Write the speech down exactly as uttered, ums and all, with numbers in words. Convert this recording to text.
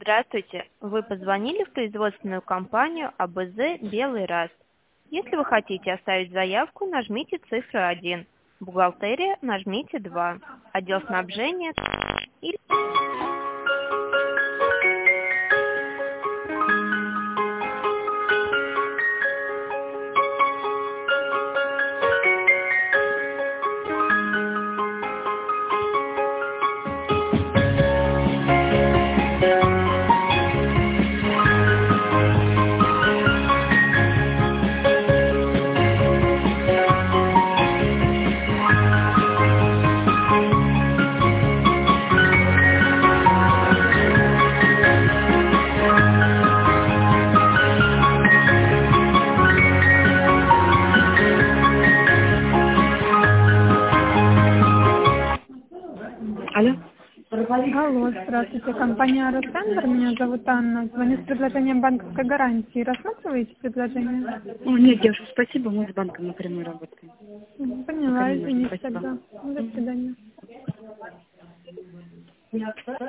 Здравствуйте. Вы позвонили в производственную компанию А Б З «Белый Раст». Если вы хотите оставить заявку, нажмите цифру один. Бухгалтерия нажмите два. Отдел снабжения или... Алло. Алло, здравствуйте. Компания «Росцентр». Меня зовут Анна. Звоню с предложением банковской гарантии. Рассматриваете предложение? О, нет, девушка, спасибо, мы с банком напрямую работаем. Поняла, Пока не нужно, извините спасибо. тогда. До свидания.